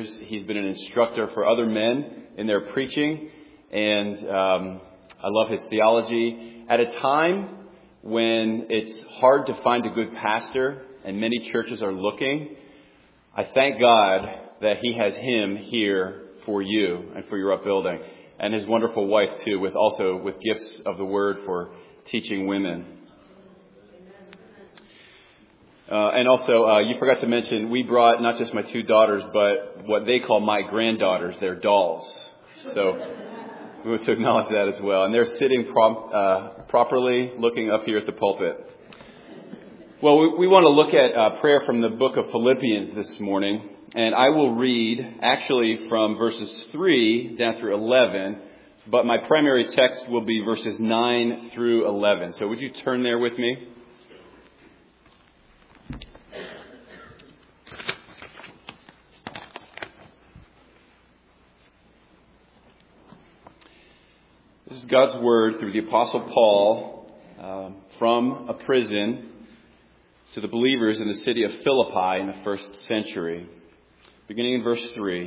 years. He's been an instructor for other men in their preaching, and I love his theology. At a time when it's hard to find a good pastor and many churches are looking, I thank God that he has him here for you and for your upbuilding, and his wonderful wife too, with gifts of the word for teaching women. And also, you forgot to mention, we brought not just my 2 daughters, but what they call my granddaughters, their dolls. So we want to acknowledge that as well. And they're sitting properly, looking up here at the pulpit. Well, we want to look at prayer from the book of Philippians this morning. And I will read actually from verses 3 down through 11. But my primary text will be verses 9 through 11. So would you turn there with me? This is God's word through the Apostle Paul from a prison to the believers in the city of Philippi in the first century. Beginning in verse 3.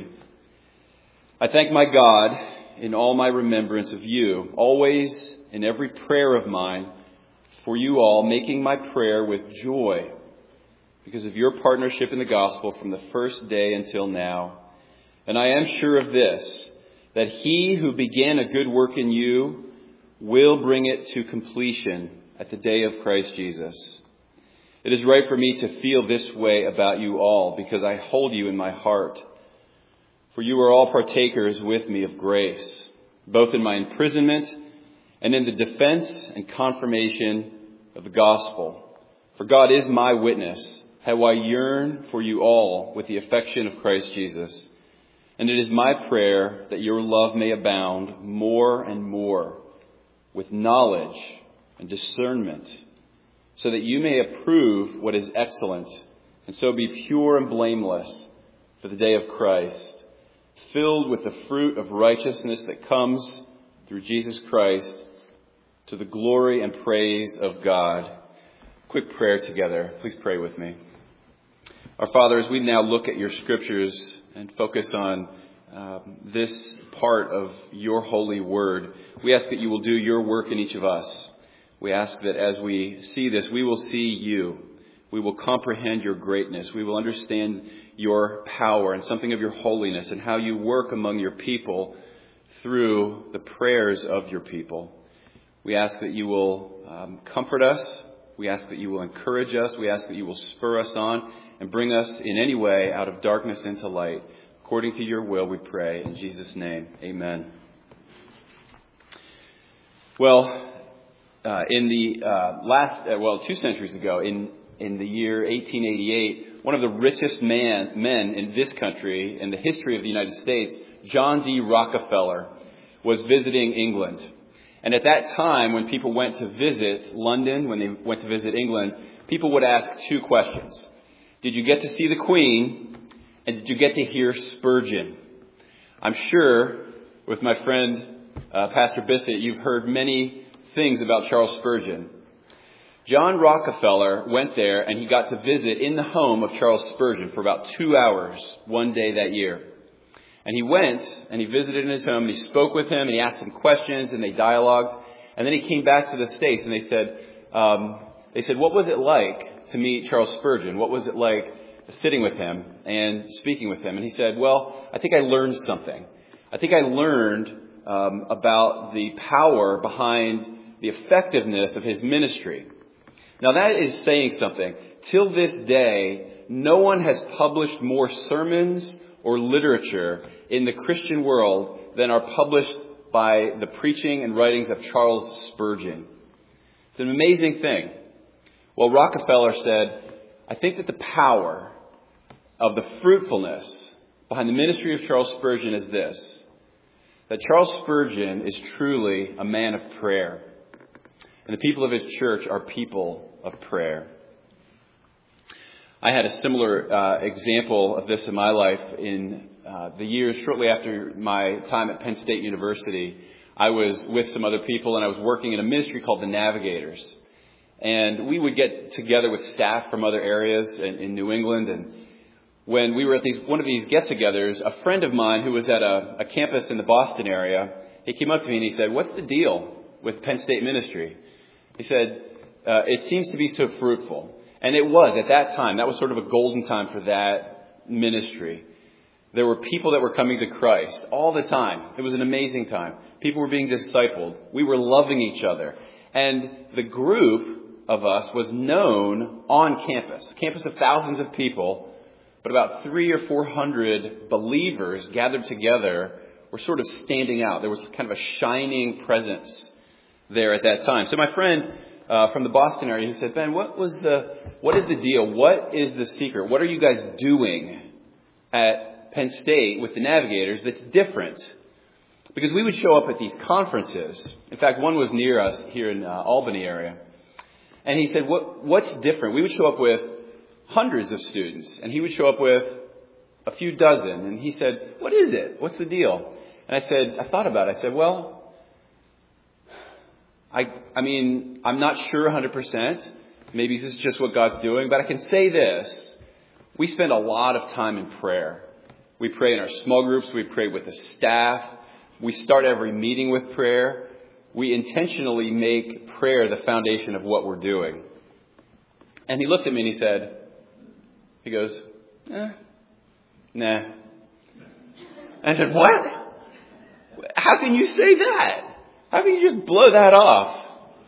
I thank my God in all my remembrance of you, always in every prayer of mine for you all, making my prayer with joy because of your partnership in the gospel from the first day until now. And I am sure of this, that he who began a good work in you will bring it to completion at the day of Christ Jesus. It is right for me to feel this way about you all, because I hold you in my heart. For you are all partakers with me of grace, both in my imprisonment and in the defense and confirmation of the gospel. For God is my witness, how I yearn for you all with the affection of Christ Jesus. And it is my prayer that your love may abound more and more with knowledge and discernment, so that you may approve what is excellent, and so be pure and blameless for the day of Christ, filled with the fruit of righteousness that comes through Jesus Christ, to the glory and praise of God. Quick prayer together. Please pray with me. Our Father, as we now look at your scriptures and focus on this part of your holy word, we ask that you will do your work in each of us. We ask that as we see this, we will see you. We will comprehend your greatness. We will understand your power and something of your holiness and how you work among your people through the prayers of your people. We ask that you will comfort us. We ask that you will encourage us. We ask that you will spur us on and bring us in any way out of darkness into light. According to your will, we pray. In Jesus' name, amen. Well, in the 2 centuries ago, in the year 1888, one of the richest men in this country, in the history of the United States, John D. Rockefeller, was visiting England. And at that time, when people went to visit London, when they went to visit England, people would ask 2 questions. Did you get to see the Queen? And did you get to hear Spurgeon? I'm sure, with my friend Pastor Bissett, you've heard many things about Charles Spurgeon. John Rockefeller went there and he got to visit in the home of Charles Spurgeon for about 2 hours one day that year. And he went and he visited in his home and he spoke with him and he asked him questions and they dialogued. And then he came back to the States and they said, what was it like to meet Charles Spurgeon? What was it like sitting with him and speaking with him? And he said, well, I think I learned something. I think I learned about the power behind the effectiveness of his ministry. Now that is saying something. Till this day, no one has published more sermons or literature in the Christian world than are published by the preaching and writings of Charles Spurgeon. It's an amazing thing. Well, Rockefeller said, I think that the power of the fruitfulness behind the ministry of Charles Spurgeon is this, that Charles Spurgeon is truly a man of prayer. And the people of his church are people of prayer. I had a similar example of this in my life in the years shortly after my time at Penn State University. I was with some other people and I was working in a ministry called the Navigators. And we would get together with staff from other areas in New England, and when we were at one of these get-togethers, a friend of mine who was at a campus in the Boston area, he came up to me and he said, "What's the deal with Penn State ministry?" He said, "It seems to be so fruitful." And it was at that time. That was sort of a golden time for that ministry. There were people that were coming to Christ all the time. It was an amazing time. People were being discipled. We were loving each other. And the group of us was known on campus of thousands of people, but about 300 or 400 believers gathered together were sort of standing out. There was kind of a shining presence there at that time. So my friend from the Boston area, he said, "Ben, what is the deal? What is the secret? What are you guys doing at Penn State with the Navigators that's different?" Because we would show up at these conferences. In fact, one was near us here in Albany area. And he said, "What's different?" We would show up with hundreds of students, and he would show up with a few dozen. And he said, "What is it? What's the deal?" And I thought about it. I said, "Well, I mean, I'm not sure 100%. Maybe this is just what God's doing. But I can say this. We spend a lot of time in prayer. We pray in our small groups. We pray with the staff. We start every meeting with prayer. We intentionally make prayer the foundation of what we're doing." And he looked at me and he goes, "Nah." And I said, "What? How can you say that? How can you just blow that off?"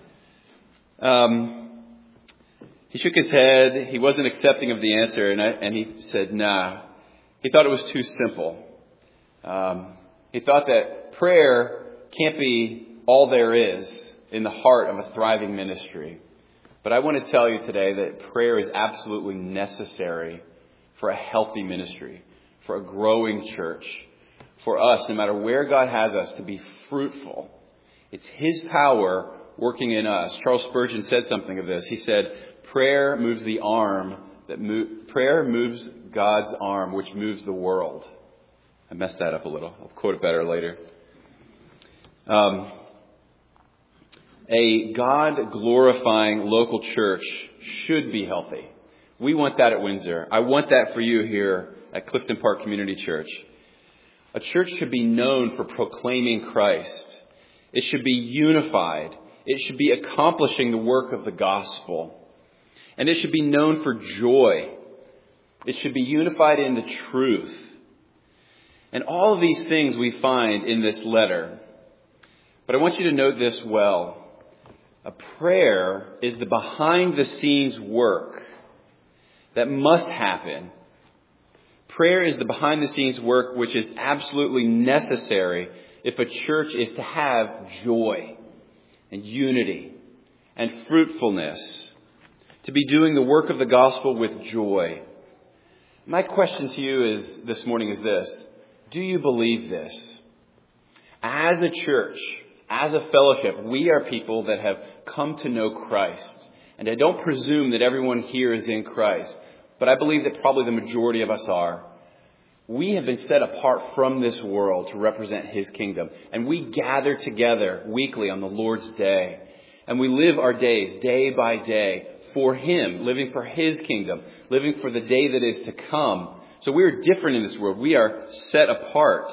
He shook his head. He wasn't accepting of the answer. And he said, "Nah." He thought it was too simple. He thought that prayer can't be all there is in the heart of a thriving ministry. But I want to tell you today that prayer is absolutely necessary for a healthy ministry, for a growing church, for us, no matter where God has us, to be fruitful. It's His power working in us. Charles Spurgeon said something of this. He said, prayer moves God's arm, which moves the world. I messed that up a little. I'll quote it better later. A God-glorifying local church should be healthy. We want that at Windsor. I want that for you here at Clifton Park Community Church. A church should be known for proclaiming Christ. It should be unified. It should be accomplishing the work of the gospel. And it should be known for joy. It should be unified in the truth. And all of these things we find in this letter. But I want you to note this well. A prayer is the behind-the-scenes work that must happen. Prayer is the behind-the-scenes work which is absolutely necessary if a church is to have joy and unity and fruitfulness, to be doing the work of the gospel with joy. My question to you this morning is this. Do you believe this? As a church, as a fellowship, we are people that have come to know Christ. And I don't presume that everyone here is in Christ, but I believe that probably the majority of us are. We have been set apart from this world to represent His kingdom. And we gather together weekly on the Lord's Day. And we live our days, day by day, for Him, living for His kingdom, living for the day that is to come. So we are different in this world. We are set apart.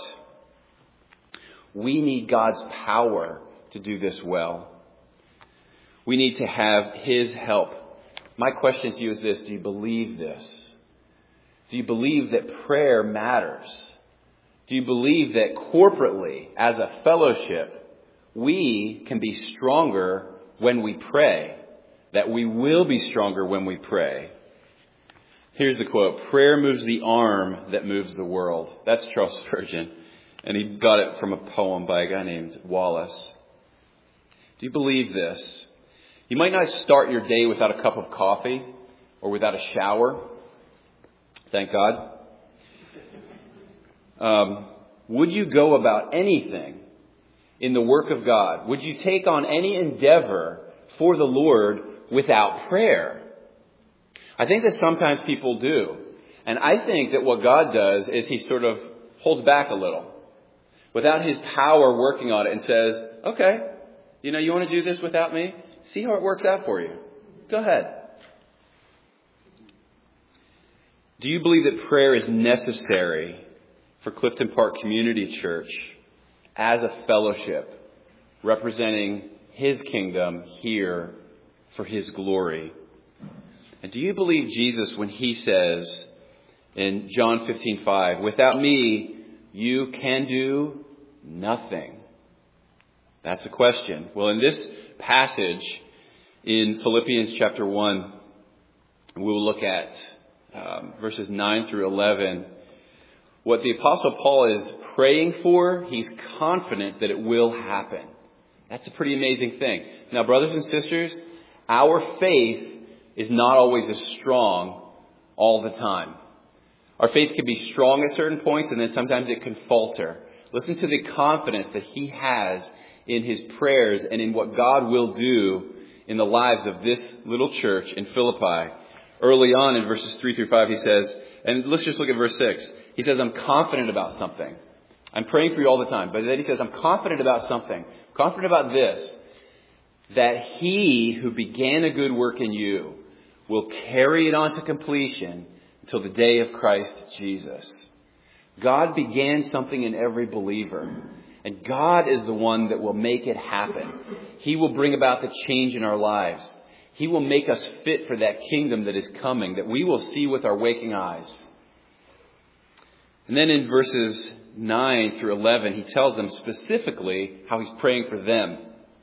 We need God's power to do this well. We need to have His help. My question to you is this. Do you believe this? Do you believe that prayer matters? Do you believe that corporately, as a fellowship, we can be stronger when we pray? That we will be stronger when we pray? Here's the quote. Prayer moves the arm that moves the world. That's Charles Spurgeon. And he got it from a poem by a guy named Wallace. Do you believe this? You might not start your day without a cup of coffee or without a shower. Thank God. Would you go about anything in the work of God? Would you take on any endeavor for the Lord without prayer? I think that sometimes people do. And I think that what God does is He sort of holds back a little without His power working on it and says, okay, you want to do this without me? See how it works out for you. Go ahead. Do you believe that prayer is necessary for Clifton Park Community Church as a fellowship representing His kingdom here for His glory? And do you believe Jesus when He says in John 15:5, "Without me, you can do nothing"? That's a question. Well, in this passage in Philippians chapter 1, we will look at verses 9 through 11. What the Apostle Paul is praying for, he's confident that it will happen. That's a pretty amazing thing. Now, brothers and sisters, our faith is not always as strong all the time. Our faith can be strong at certain points, and then sometimes it can falter. Listen to the confidence that he has in his prayers and in what God will do in the lives of this little church in Philippi. Early on in verses 3 through 5, he says, and let's just look at verse 6. He says, I'm confident about something. I'm praying for you all the time. But then he says, I'm confident about something. I'm confident about this, that He who began a good work in you will carry it on to completion until the day of Christ Jesus. God began something in every believer. And God is the one that will make it happen. He will bring about the change in our lives. He will make us fit for that kingdom that is coming, that we will see with our waking eyes. And then in verses 9 through 11, he tells them specifically how he's praying for them.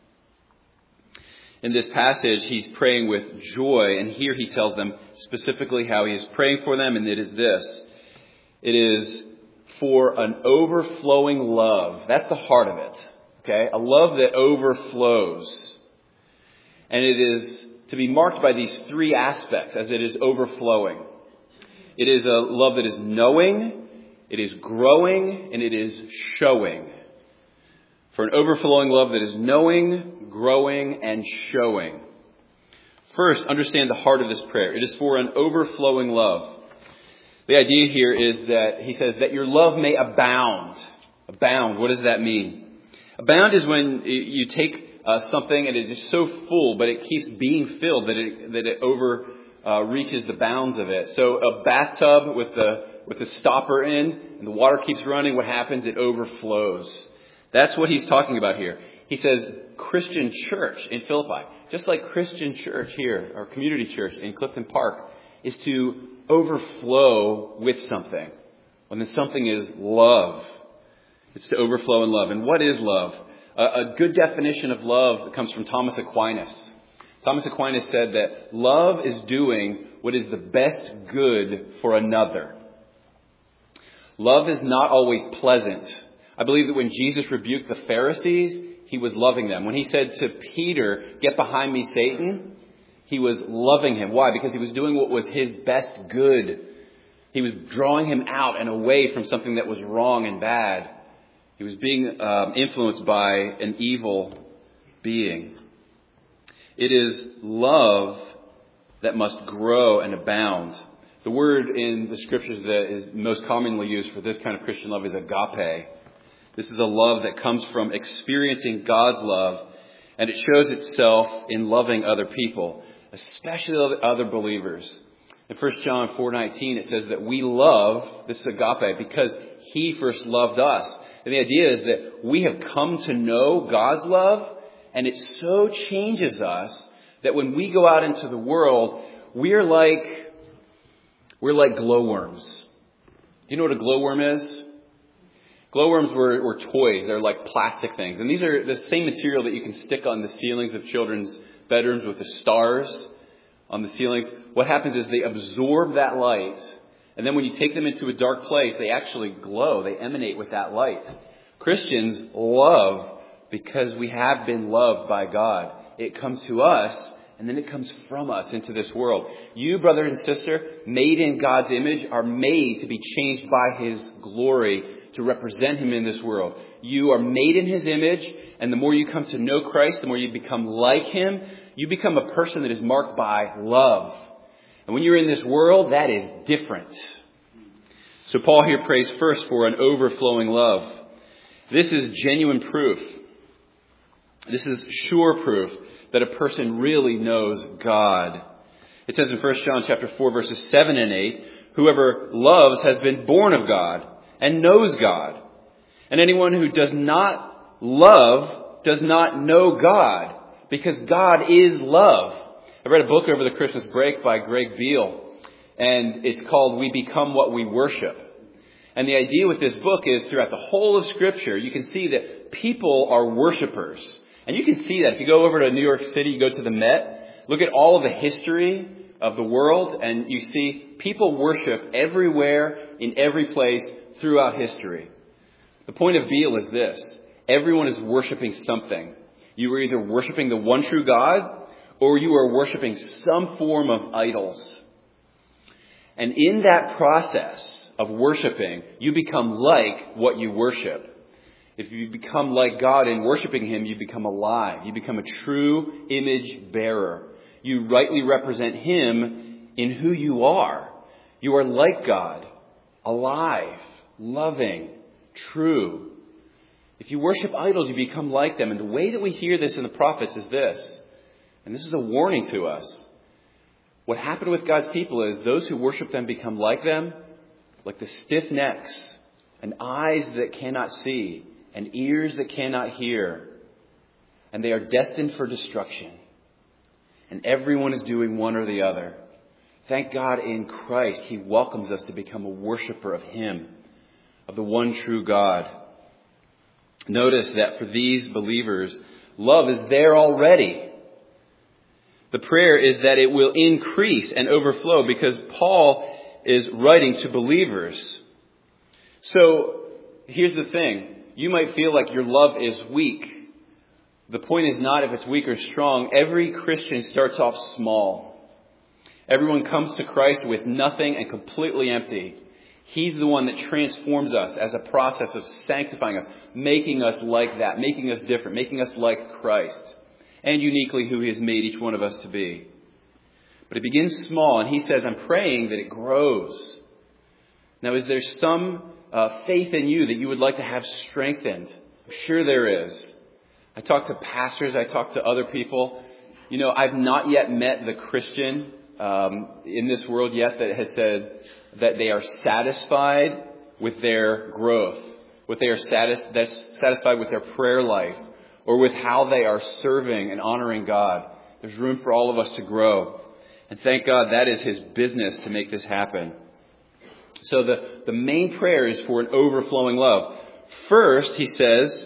In this passage, he's praying with joy, and here he tells them specifically how he is praying for them, and it is this. It is for an overflowing love. That's the heart of it. Okay? A love that overflows. And it is to be marked by these three aspects as it is overflowing. It is a love that is knowing, it is growing, and it is showing. For an overflowing love that is knowing, growing, and showing. First, understand the heart of this prayer. It is for an overflowing love. The idea here is that he says that your love may abound. Abound, what does that mean? Abound is when you take something and it is so full, but it keeps being filled that it over reaches the bounds of it. So a bathtub with the stopper in, and the water keeps running, what happens? It overflows. That's what he's talking about here. He says Christian church in Philippi, just like Christian church here, or community church in Clifton Park, is to overflow with something. And then something is love. It's to overflow in love. And what is love? A good definition of love comes from Thomas Aquinas. Thomas Aquinas said that love is doing what is the best good for another. Love is not always pleasant. I believe that when Jesus rebuked the Pharisees, he was loving them. When he said to Peter, "Get behind me, Satan," he was loving him. Why? Because he was doing what was his best good. He was drawing him out and away from something that was wrong and bad. He was being influenced by an evil being. It is love that must grow and abound. The word in the scriptures that is most commonly used for this kind of Christian love is agape. This is a love that comes from experiencing God's love, and it shows itself in loving other people, especially other believers. In 1 John 4:19, it says that we love, this is agape, because He first loved us. And the idea is that we have come to know God's love, and it so changes us that when we go out into the world, we're like glowworms. Do you know what a glowworm is? Glowworms were toys. They're like plastic things. And these are the same material that you can stick on the ceilings of children's bedrooms with the stars on the ceilings. What happens is they absorb that light. And then when you take them into a dark place, they actually glow. They emanate with that light. Christians love because we have been loved by God. It comes to us, and then it comes from us into this world. You, brother and sister, made in God's image, are made to be changed by His glory to represent Him in this world. You are made in His image, and the more you come to know Christ, the more you become like Him, you become a person that is marked by love. And when you're in this world, that is different. So Paul here prays first for an overflowing love. This is genuine proof. This is sure proof that a person really knows God. It says in 1 John chapter 4, verses 7 and 8, Whoever loves has been born of God and knows God. And anyone who does not love does not know God, because God is love. I read a book over the Christmas break by Greg Beale, and it's called We Become What We Worship. And the idea with this book is throughout the whole of Scripture, you can see that people are worshipers. And you can see that if you go over to New York City, you go to the Met, look at all of the history of the world, and you see people worship everywhere, in every place, throughout history. The point of Beale is this: everyone is worshiping something. You are either worshiping the one true God, or you are worshiping some form of idols. And in that process of worshiping, you become like what you worship. If you become like God in worshiping Him, you become alive. You become a true image bearer. You rightly represent Him in who you are. You are like God, alive, loving, true. If you worship idols, you become like them. And the way that we hear this in the prophets is this, and this is a warning to us. What happened with God's people is those who worship them become like them, like the stiff necks and eyes that cannot see and ears that cannot hear. And they are destined for destruction. And everyone is doing one or the other. Thank God in Christ, He welcomes us to become a worshiper of Him, of the one true God. Notice that for these believers, love is there already. The prayer is that it will increase and overflow, because Paul is writing to believers. So here's the thing. You might feel like your love is weak. The point is not if it's weak or strong. Every Christian starts off small. Everyone comes to Christ with nothing and completely empty. He's the one that transforms us as a process of sanctifying us, making us like that, making us different, making us like Christ, and uniquely who He has made each one of us to be. But it begins small, and he says, I'm praying that it grows. Now, is there some faith in you that you would like to have strengthened? I'm sure there is. I talk to pastors, I talk to other people. You know, I've not yet met the Christian in this world yet that has said that they are satisfied with their growth, with they are satisfied with their prayer life, or with how they are serving and honoring God. There's room for all of us to grow. And thank God that is His business to make this happen. So the main prayer is for an overflowing love. First, he says,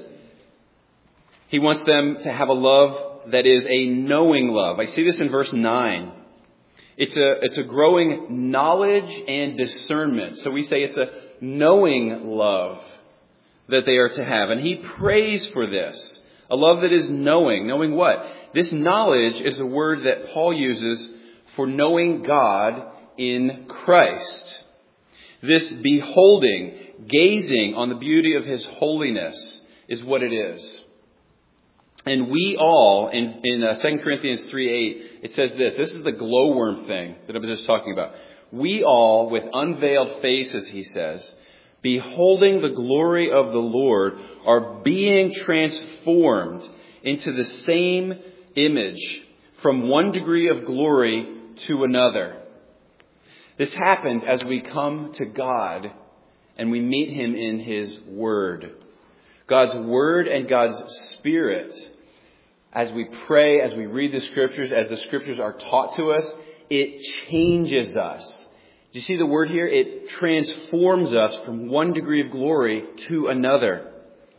he wants them to have a love that is a knowing love. I see this in verse 9. It's a growing knowledge and discernment. So we say it's a knowing love that they are to have. And he prays for this. A love that is knowing. Knowing what? This knowledge is a word that Paul uses for knowing God in Christ. This beholding, gazing on the beauty of His holiness is what it is. And we all, in 2 Corinthians 3:8, it says this. This is the glowworm thing that I was just talking about. We all, with unveiled faces, he says, beholding the glory of the Lord, are being transformed into the same image from one degree of glory to another. This happens as we come to God and we meet Him in His Word. God's Word and God's Spirit, as we pray, as we read the Scriptures, as the Scriptures are taught to us, it changes us. Do you see the word here? It transforms us from one degree of glory to another.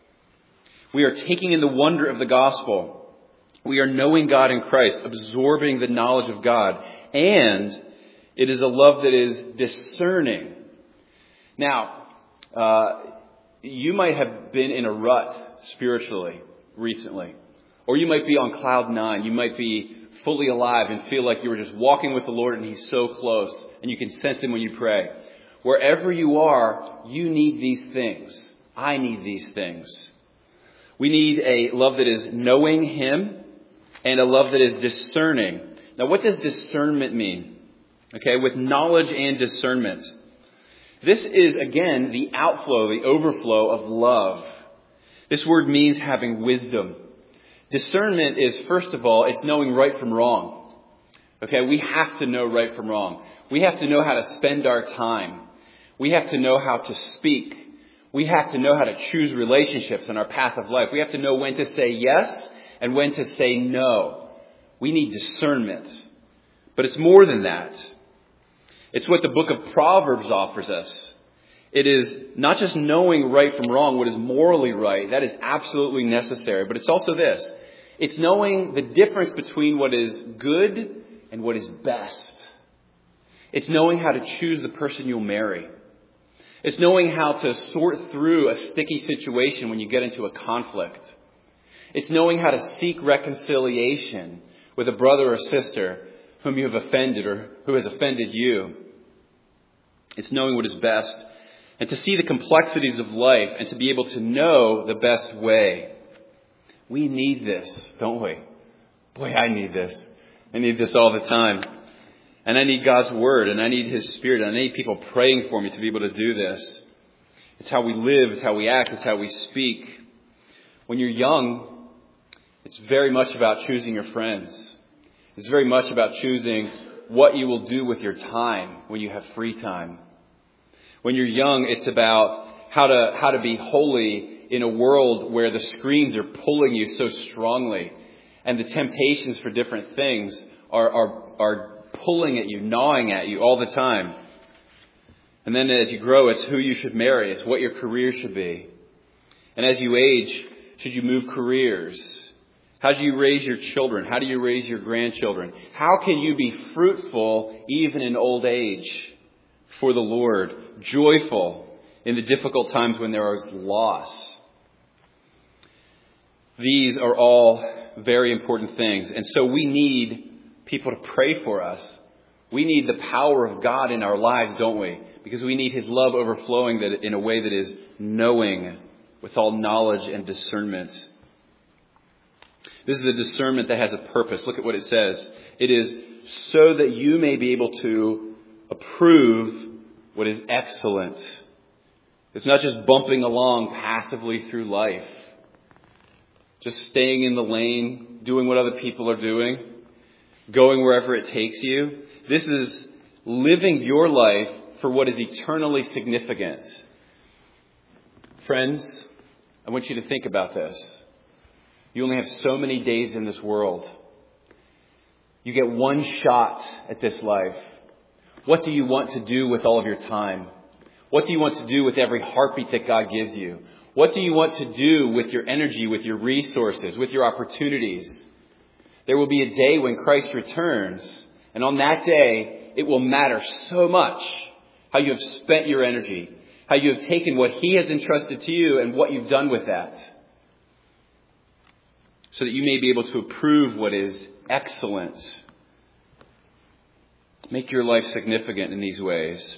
We are taking in the wonder of the gospel. We are knowing God in Christ, absorbing the knowledge of God. And it is a love that is discerning. Now, you might have been in a rut spiritually recently. Or you might be on cloud 9. You might be fully alive and feel like you were just walking with the Lord and He's so close. And you can sense Him when you pray. Wherever you are, you need these things. I need these things. We need a love that is knowing Him and a love that is discerning. Now, what does discernment mean? Okay, with knowledge and discernment. This is, again, the outflow, the overflow of love. This word means having wisdom. Discernment is, first of all, it's knowing right from wrong. Okay, we have to know right from wrong. We have to know how to spend our time. We have to know how to speak. We have to know how to choose relationships in our path of life. We have to know when to say yes and when to say no. We need discernment. But it's more than that. It's what the book of Proverbs offers us. It is not just knowing right from wrong, what is morally right. That is absolutely necessary. But it's also this. It's knowing the difference between what is good and what is best. It's knowing how to choose the person you'll marry. It's knowing how to sort through a sticky situation when you get into a conflict. It's knowing how to seek reconciliation with a brother or sister whom you have offended or who has offended you. It's knowing what is best and to see the complexities of life and to be able to know the best way. We need this, don't we? Boy, I need this. I need this all the time. And I need God's Word, and I need His Spirit, and I need people praying for me to be able to do this. It's how we live, it's how we act, it's how we speak. When you're young, it's very much about choosing your friends. It's very much about choosing what you will do with your time when you have free time. When you're young, it's about how to be holy in a world where the screens are pulling you so strongly, and the temptations for different things are pulling at you, gnawing at you all the time. And then as you grow, it's who you should marry. It's what your career should be. And as you age, should you move careers? How do you raise your children? How do you raise your grandchildren? How can you be fruitful even in old age for the Lord? Joyful in the difficult times when there is loss. These are all very important things. And so we need people to pray for us. We need the power of God in our lives, don't we? Because we need His love overflowing that in a way that is knowing with all knowledge and discernment. This is a discernment that has a purpose. Look at what it says. It is so that you may be able to approve what is excellent. It's not just bumping along passively through life. Just staying in the lane, doing what other people are doing, going wherever it takes you. This is living your life for what is eternally significant. Friends, I want you to think about this. You only have so many days in this world. You get one shot at this life. What do you want to do with all of your time? What do you want to do with every heartbeat that God gives you? What do you want to do with your energy, with your resources, with your opportunities? There will be a day when Christ returns, and on that day, it will matter so much how you have spent your energy, how you have taken what He has entrusted to you and what you've done with that, so that you may be able to approve what is excellent. Make your life significant in these ways.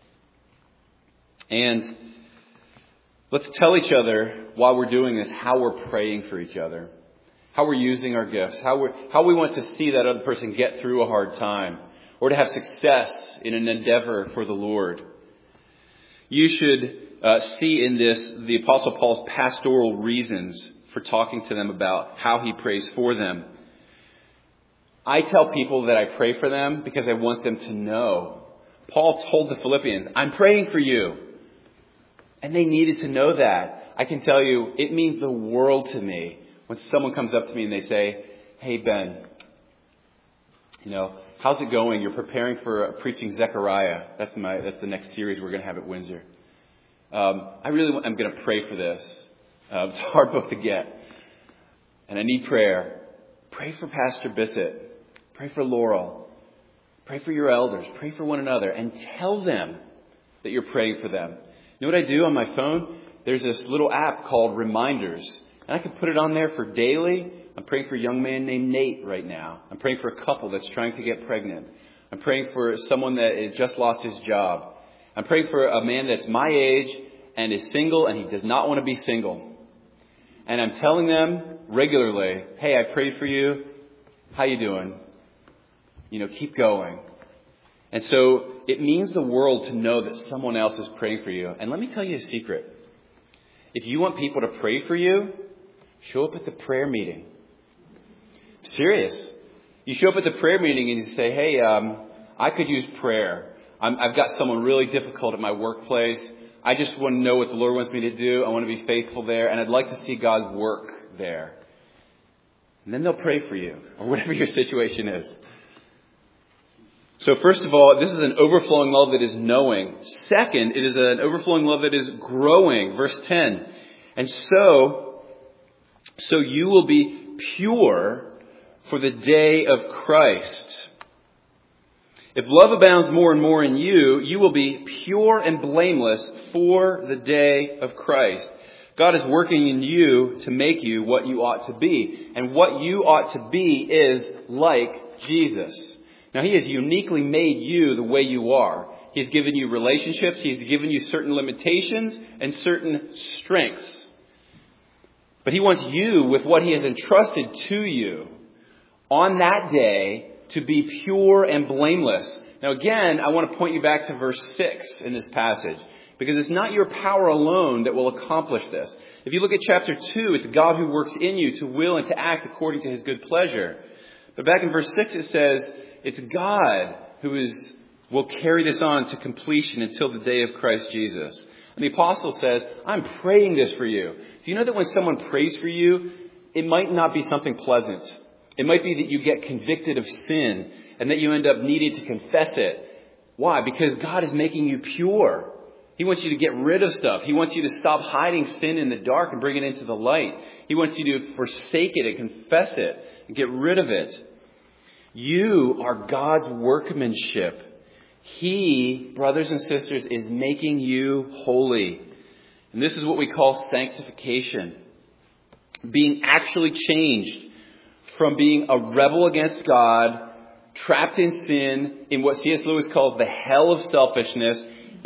And let's tell each other while we're doing this how we're praying for each other, how we're using our gifts, how we want to see that other person get through a hard time or to have success in an endeavor for the Lord. You should see in this the Apostle Paul's pastoral reasons for talking to them about how he prays for them. I tell people that I pray for them because I want them to know. Paul told the Philippians, I'm praying for you. And they needed to know that. I can tell you, it means the world to me when someone comes up to me and they say, hey, Ben, how's it going? You're preparing for preaching Zechariah. That's the next series we're going to have at Windsor. I'm going to pray for this. It's a hard book to get. And I need prayer. Pray for Pastor Bissett. Pray for Laurel. Pray for your elders. Pray for one another. And tell them that you're praying for them. You know what I do on my phone? There's this little app called Reminders. And I can put it on there for daily. I'm praying for a young man named Nate right now. I'm praying for a couple that's trying to get pregnant. I'm praying for someone that just lost his job. I'm praying for a man that's my age and is single and he does not want to be single. And I'm telling them regularly, hey, I prayed for you. How you doing? Keep going. And so it means the world to know that someone else is praying for you. And let me tell you a secret. If you want people to pray for you, show up at the prayer meeting. Serious. You show up at the prayer meeting and you say, hey, I'm I could use prayer. I've got someone really difficult at my workplace. I just want to know what the Lord wants me to do. I want to be faithful there, and I'd like to see God work there. And then they'll pray for you, or whatever your situation is. So first of all, this is an overflowing love that is knowing. Second, it is an overflowing love that is growing. Verse 10. And so you will be pure for the day of Christ. If love abounds more and more in you, you will be pure and blameless for the day of Christ. God is working in you to make you what you ought to be. And what you ought to be is like Jesus. Now, He has uniquely made you the way you are. He's given you relationships. He's given you certain limitations and certain strengths. But He wants you, with what He has entrusted to you, on that day, to be pure and blameless. Now, again, I want to point you back to verse 6 in this passage, because it's not your power alone that will accomplish this. If you look at chapter 2, it's God who works in you to will and to act according to His good pleasure. But back in verse 6, it says, it's God who will carry this on to completion until the day of Christ Jesus. And the apostle says, I'm praying this for you. Do you know that when someone prays for you, it might not be something pleasant? It might be that you get convicted of sin and that you end up needing to confess it. Why? Because God is making you pure. He wants you to get rid of stuff. He wants you to stop hiding sin in the dark and bring it into the light. He wants you to forsake it and confess it and get rid of it. You are God's workmanship. He, brothers and sisters, is making you holy. And this is what we call sanctification. Being actually changed from being a rebel against God, trapped in sin, in what C.S. Lewis calls the hell of selfishness,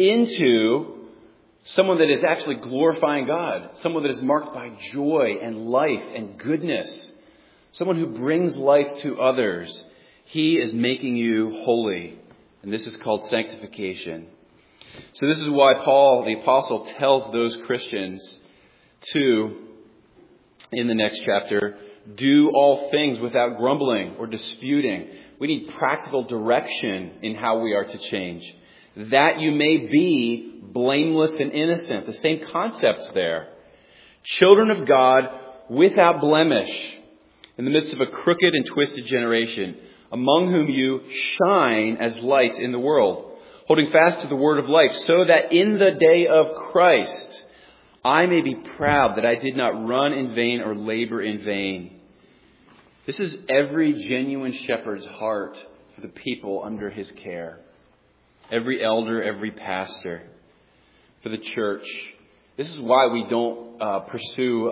into someone that is actually glorifying God. Someone that is marked by joy and life and goodness. Someone who brings life to others. He is making you holy. And this is called sanctification. So this is why Paul, the apostle, tells those Christians to, in the next chapter, do all things without grumbling or disputing. We need practical direction in how we are to change. That you may be blameless and innocent. The same concepts there. Children of God without blemish in the midst of a crooked and twisted generation, among whom you shine as lights in the world, holding fast to the word of life, so that in the day of Christ I may be proud that I did not run in vain or labor in vain. This is every genuine shepherd's heart for the people under his care. Every elder, every pastor, for the church. This is why we don't pursue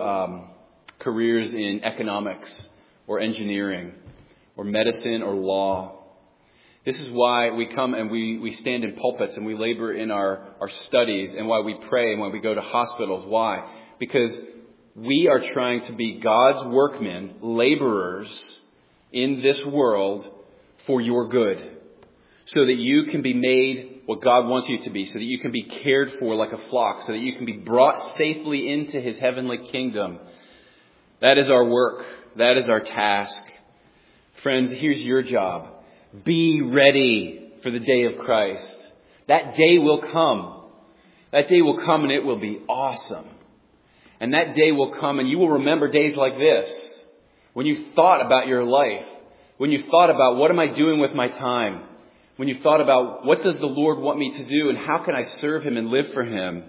careers in economics or engineering or medicine or law. This is why we come and we stand in pulpits and we labor in our studies, and why we pray and why we go to hospitals. Why? Because we are trying to be God's workmen, laborers in this world for your good, so that you can be made what God wants you to be, so that you can be cared for like a flock, so that you can be brought safely into His heavenly kingdom. That is our work. That is our task. Friends, here's your job. Be ready for the day of Christ. That day will come. That day will come and it will be awesome. And that day will come and you will remember days like this. When you thought about your life. When you thought about what am I doing with my time. When you thought about what does the Lord want me to do and how can I serve Him and live for Him.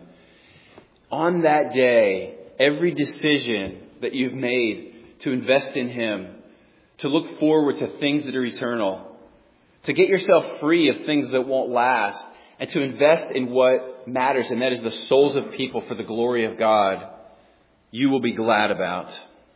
On that day, every decision that you've made to invest in Him, to look forward to things that are eternal, to get yourself free of things that won't last, and to invest in what matters, and that is the souls of people for the glory of God, you will be glad about.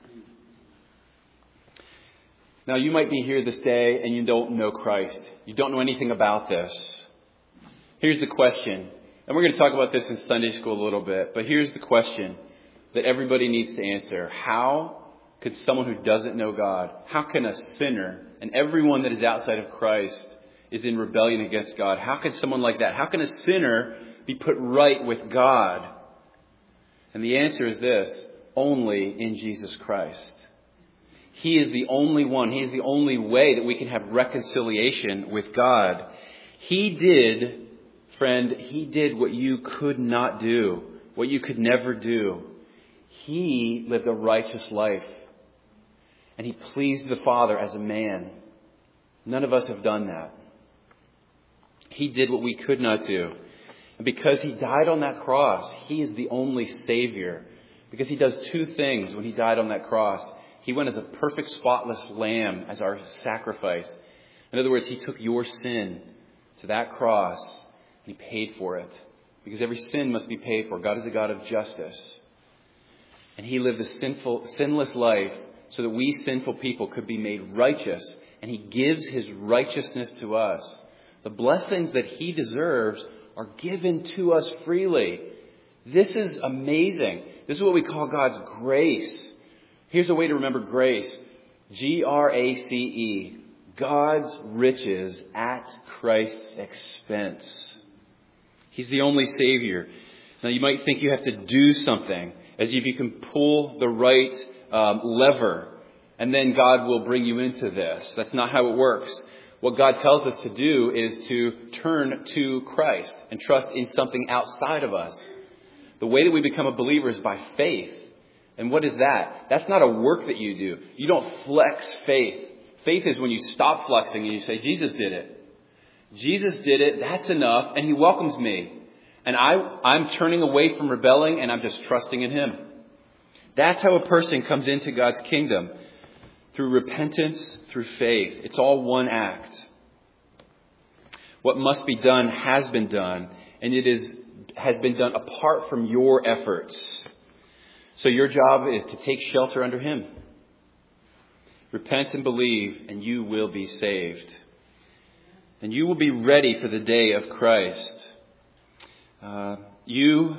Now, you might be here this day and you don't know Christ. You don't know anything about this. Here's the question, and we're going to talk about this in Sunday school a little bit, but here's the question that everybody needs to answer. How could someone who doesn't know God, how can a sinner, and everyone that is outside of Christ is in rebellion against God, how can someone like that, how can a sinner be put right with God? And the answer is this: only in Jesus Christ. He is the only one. He is the only way that we can have reconciliation with God. He did, friend, he did what you could not do, what you could never do. He lived a righteous life. And he pleased the Father as a man. None of us have done that. He did what we could not do. And because he died on that cross, he is the only Savior. Because he does two things when he died on that cross. He went as a perfect, spotless lamb as our sacrifice. In other words, he took your sin to that cross and he paid for it. Because every sin must be paid for. God is a God of justice. And he lived a sinless life so that we sinful people could be made righteous. And he gives his righteousness to us. The blessings that he deserves are given to us freely. This is amazing. This is what we call God's grace. Here's a way to remember grace. Grace. God's riches at Christ's expense. He's the only Savior. Now you might think you have to do something, as if you can pull the right lever, and then God will bring you into this. That's not how it works. What God tells us to do is to turn to Christ and trust in something outside of us. The way that we become a believer is by faith. And what is that? That's not a work that you do. You don't flex faith. Faith is when you stop flexing and you say, Jesus did it. Jesus did it. That's enough. And he welcomes me. And I'm turning away from rebelling and I'm just trusting in him. That's how a person comes into God's kingdom. Through repentance, through faith. It's all one act. What must be done has been done. And has been done apart from your efforts. So your job is to take shelter under him. Repent and believe, and you will be saved. And you will be ready for the day of Christ. You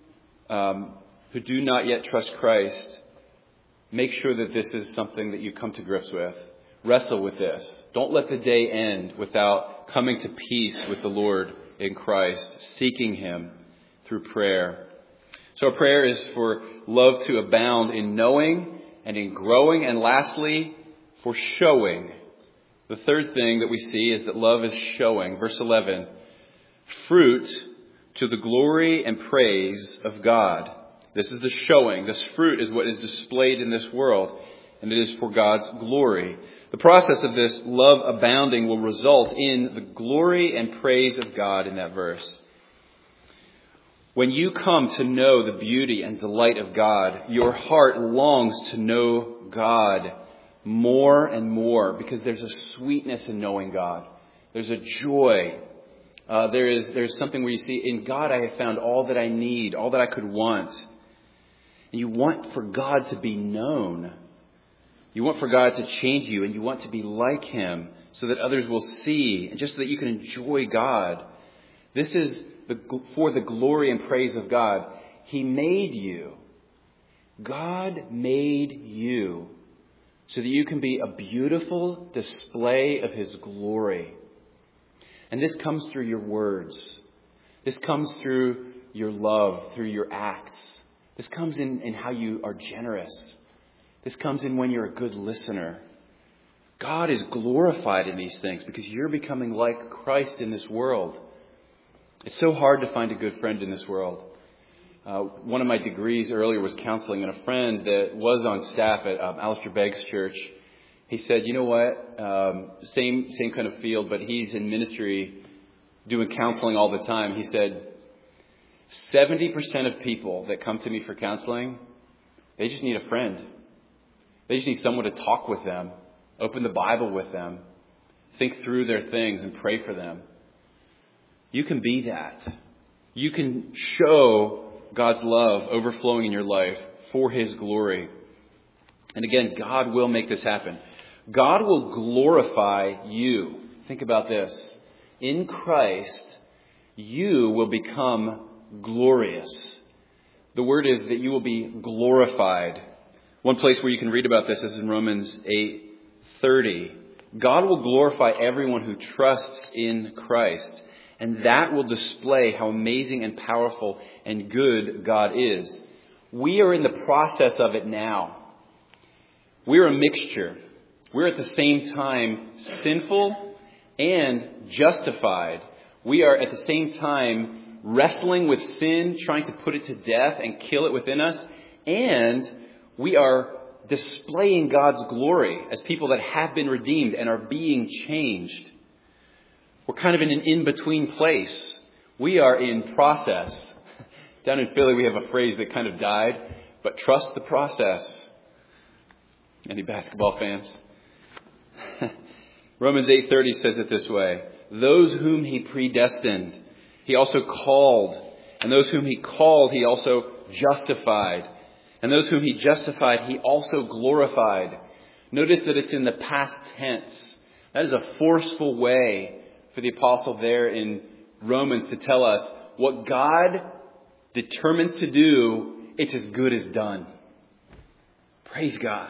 who do not yet trust Christ, make sure that this is something that you come to grips with. Wrestle with this. Don't let the day end without coming to peace with the Lord in Christ, seeking him through prayer. So our prayer is for love to abound in knowing and in growing, and lastly, for showing. The third thing that we see is that love is showing. Verse 11, fruit to the glory and praise of God. This is the showing. This fruit is what is displayed in this world, and it is for God's glory. The process of this love abounding will result in the glory and praise of God in that verse. When you come to know the beauty and delight of God, your heart longs to know God more and more, because there's a sweetness in knowing God. There's a joy. There's something where you see, in God I have found all that I need, all that I could want. And you want for God to be known. You want for God to change you, and you want to be like him so that others will see, and just so that you can enjoy God. This is for the glory and praise of God. He made you. God made you so that you can be a beautiful display of his glory. And this comes through your words. This comes through your love, through your acts. This comes in how you are generous. This comes in when you're a good listener. God is glorified in these things because you're becoming like Christ in this world. It's so hard to find a good friend in this world. One of my degrees earlier was counseling, and a friend that was on staff at Alistair Begg's church, he said, you know what, same kind of field, but he's in ministry doing counseling all the time. He said, 70% of people that come to me for counseling, they just need a friend. They just need someone to talk with them, open the Bible with them, think through their things and pray for them. You can be that. You can show God's love overflowing in your life for his glory. And again, God will make this happen. God will glorify you. Think about this. In Christ, you will become glorious. The word is that you will be glorified. One place where you can read about this is in Romans 8:30. God will glorify everyone who trusts in Christ. And that will display how amazing and powerful and good God is. We are in the process of it now. We're a mixture. We're at the same time sinful and justified. We are at the same time wrestling with sin, trying to put it to death and kill it within us. And we are displaying God's glory as people that have been redeemed and are being changed. We're kind of in an in-between place. We are in process. Down in Philly, we have a phrase that kind of died, but trust the process. Any basketball fans? Romans 8:30 says it this way: those whom he predestined, he also called. And those whom he called, he also justified. And those whom he justified, he also glorified. Notice that it's in the past tense. That is a forceful way for the apostle there in Romans to tell us what God determines to do, it's as good as done. Praise God.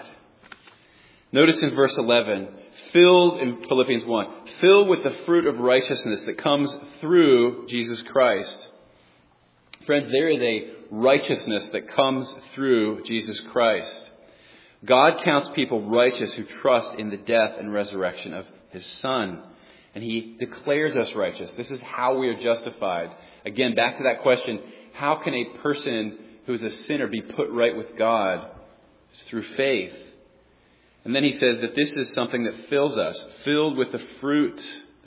Notice in verse 11, filled in Philippians 1, filled with the fruit of righteousness that comes through Jesus Christ. Friends, there is a righteousness that comes through Jesus Christ. God counts people righteous who trust in the death and resurrection of his Son. And he declares us righteous. This is how we are justified. Again, back to that question, how can a person who is a sinner be put right with God? It's through faith. And then he says that this is something that fills us, filled with the fruit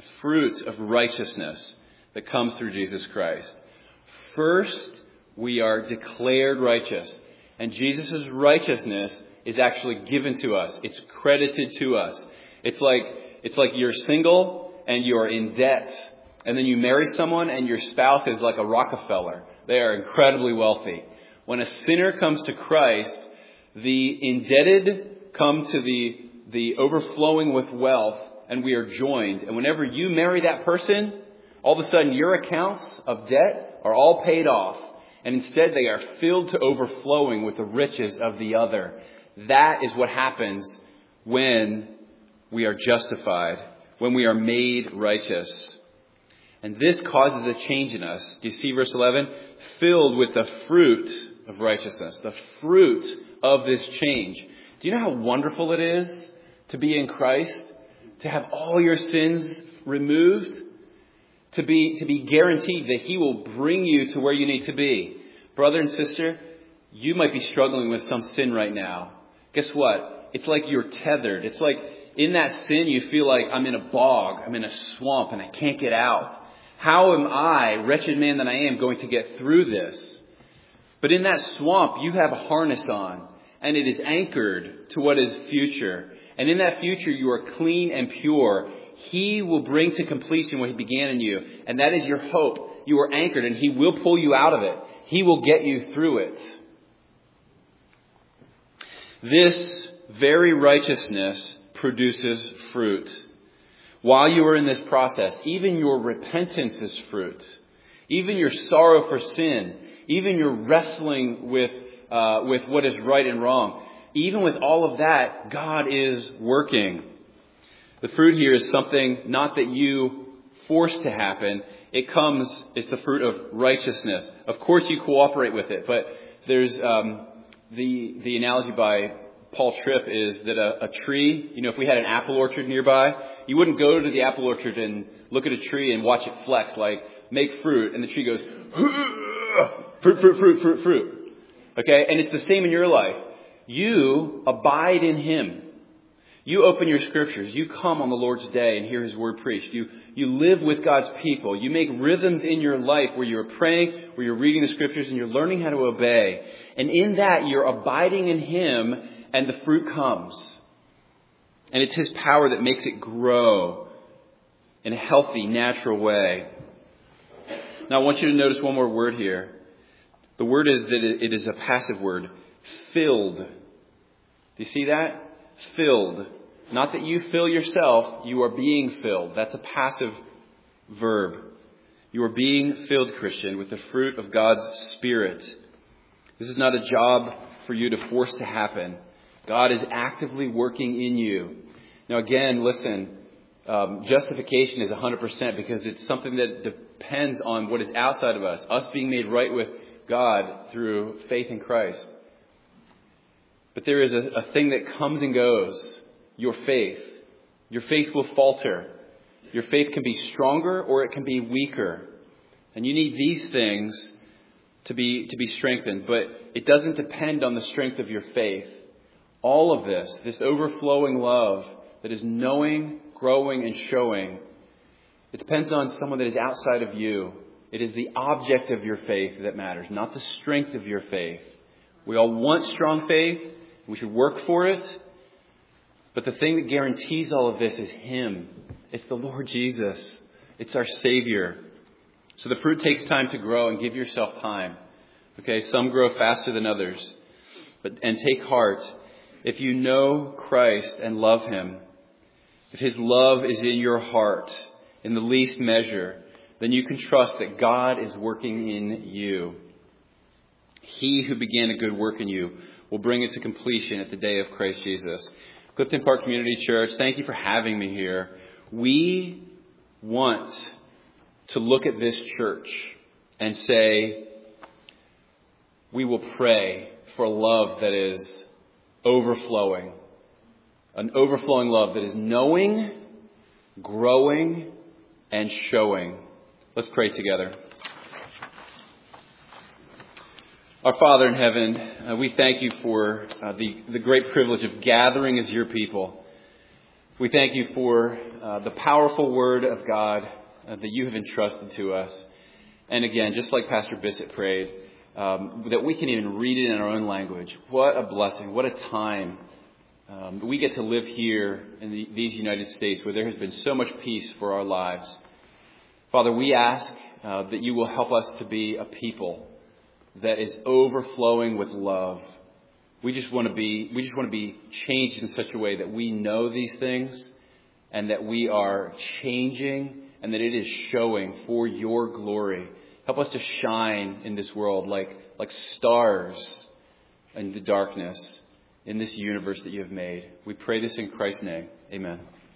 of righteousness that comes through Jesus Christ. First, we are declared righteous. And Jesus' righteousness is actually given to us. It's credited to us. It's like you're single and you're in debt. And then you marry someone and your spouse is like a Rockefeller. They are incredibly wealthy. When a sinner comes to Christ, the indebted come to the overflowing with wealth, and we are joined. And whenever you marry that person, all of a sudden your accounts of debt are all paid off. And instead they are filled to overflowing with the riches of the other. That is what happens when we are justified, when we are made righteous. And this causes a change in us. Do you see verse 11? Filled with the fruit of righteousness. The fruit of this change. Do you know how wonderful it is to be in Christ? To have all your sins removed? To be guaranteed that he will bring you to where you need to be. Brother and sister, you might be struggling with some sin right now. Guess what? It's like you're tethered. It's like in that sin you feel like I'm in a bog, I'm in a swamp, and I can't get out. How am I, wretched man that I am, going to get through this? But in that swamp you have a harness on, and it is anchored to what is future. And in that future you are clean and pure. He will bring to completion what he began in you. And that is your hope. You are anchored and he will pull you out of it. He will get you through it. This very righteousness produces fruit. While you are in this process, even your repentance is fruit. Even your sorrow for sin. Even your wrestling with what is right and wrong. Even with all of that, God is working. The fruit here is something not that you force to happen. It's the fruit of righteousness. Of course you cooperate with it, but there's the analogy by Paul Tripp is that a tree, if we had an apple orchard nearby, you wouldn't go to the apple orchard and look at a tree and watch it flex, like make fruit, and the tree goes, fruit. Okay? And it's the same in your life. You abide in him. You open your scriptures. You come on the Lord's day and hear his word preached. You live with God's people. You make rhythms in your life where you're praying, where you're reading the scriptures, and you're learning how to obey. And in that, you're abiding in him, and the fruit comes. And it's his power that makes it grow in a healthy, natural way. Now, I want you to notice one more word here. The word is that it is a passive word. Filled. Do you see that? Filled. Not that you fill yourself, you are being filled. That's a passive verb. You are being filled, Christian, with the fruit of God's Spirit. This is not a job for you to force to happen. God is actively working in you. Now again, listen, justification is 100% because it's something that depends on what is outside of us being made right with God through faith in Christ. But there is a thing that comes and goes. Your faith. Your faith will falter. Your faith can be stronger or it can be weaker. And you need these things to be strengthened. But it doesn't depend on the strength of your faith. All of this overflowing love that is knowing, growing, and showing, it depends on someone that is outside of you. It is the object of your faith that matters, not the strength of your faith. We all want strong faith. We should work for it. But the thing that guarantees all of this is Him. It's the Lord Jesus. It's our Savior. So the fruit takes time to grow, and give yourself time. Okay, some grow faster than others. And take heart. If you know Christ and love Him, if His love is in your heart in the least measure, then you can trust that God is working in you. He who began a good work in you will bring it to completion at the day of Christ Jesus. Clifton Park Community Church, thank you for having me here. We want to look at this church and say, we will pray for a love that is overflowing. An overflowing love that is knowing, growing, and showing. Let's pray together. Our Father in heaven, we thank you for the great privilege of gathering as your people. We thank you for the powerful word of God that you have entrusted to us. And again, just like Pastor Bissett prayed, that we can even read it in our own language. What a blessing. What a time. We get to live here in these United States where there has been so much peace for our lives. Father, we ask that you will help us to be a people that is overflowing with love. We just want to be changed in such a way that we know these things and that we are changing and that it is showing for your glory. Help us to shine in this world like stars in the darkness in this universe that you have made. We pray this in Christ's name. Amen.